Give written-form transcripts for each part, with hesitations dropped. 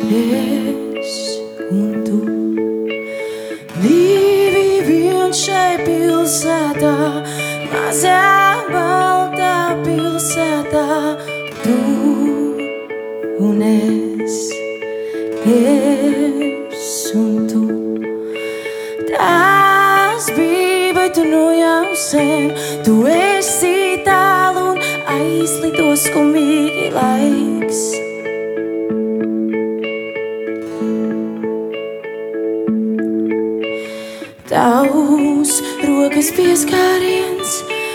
es un tu. Divi vien šai pilsētā, mazā baltā pilsētā, tu un es un tu. Tas bija, bet tu nu jau sen, tu esi tālu un aizlido skumīgi laiks. Tavs rokas pieskāriens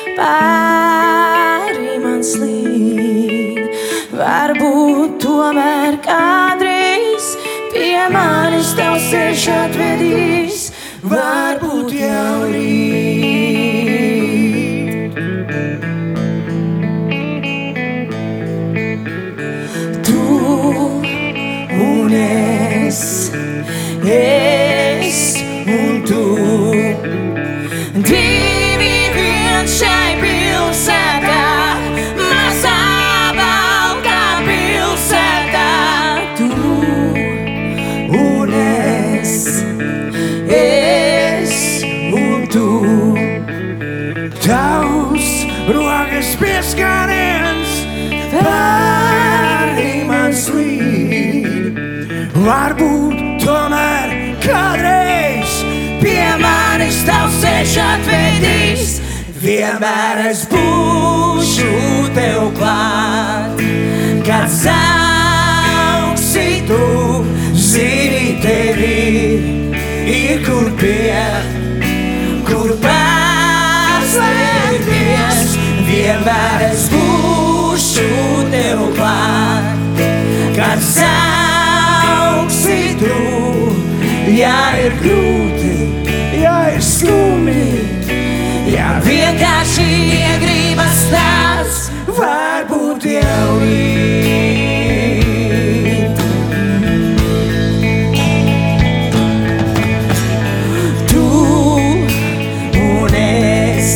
pāri man slīd. Varbūt tomēr kādreiz pie manis tavs ceļš atvedīs. Varbūt jau rīt. Tu un es un tu. Divi vien šai pilsētā, mazā baltā pilsētā. Tu un es un tu. Tavs rokas pieskāriens pāri man slīd. Varbūt tomēr kādreiz pie manis tavs ceļš atvedīs. Vienmēr es būšu tev klāt. Kad sauksi tu, zini tevi ir kur paslēpties. Vienmēr es būšu tev klāt. Kad sauksi tu, ja ir grūti, ja ir skumji, ja vienkārši iegribas tās, varbūt jau rīt. Tu un es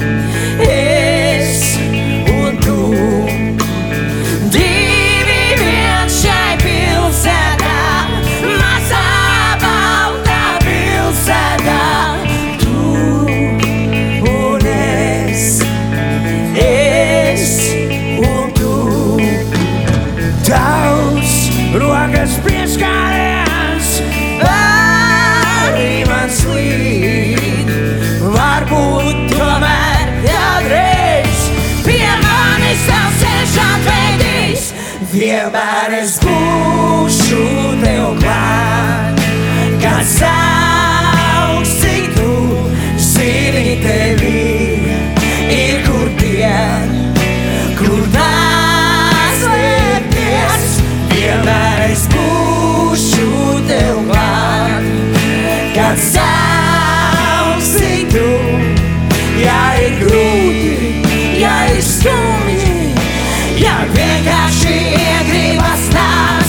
un tu. Divi vien šai pilsētā, mazā baltā pilsētā. Tu un es un tu. Tavs rokas pieskāriens pāri man slīd. Varbūt tomēr kādreiz pie manis tavs ceļš atvedīs. Vienmēr es būšu tev klāt. Kad sauksi tu, zini tevi ir kur paslēpties. Vienmēr es būšu tev klāt. Kad sauksi tu, ja ir grūti, ja ir skumji, ja vienkārši iegribas tās,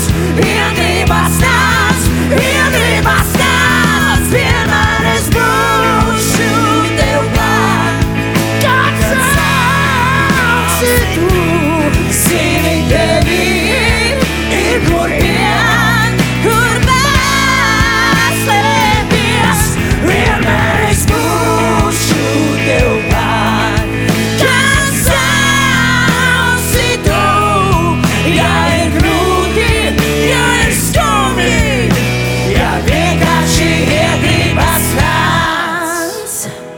vienmēr es būšu tev klāt. Kad sauksi tu, zini tevi ir kur paslēpties. Vienmēr es būšu tev klāt. Kad sauksi tu, ja ir grūti, ja ir skumji, ja vienkārši iegribas tās.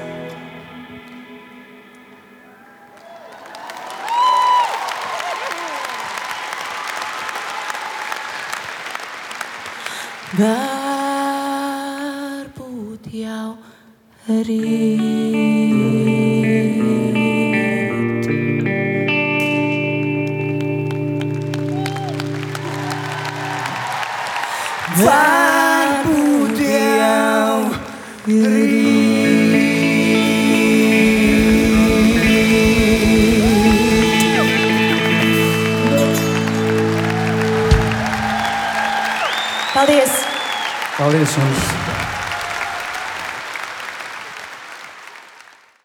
Varbūt jau rīt. Varbūt jau rīt. Paldies! Paldies jums!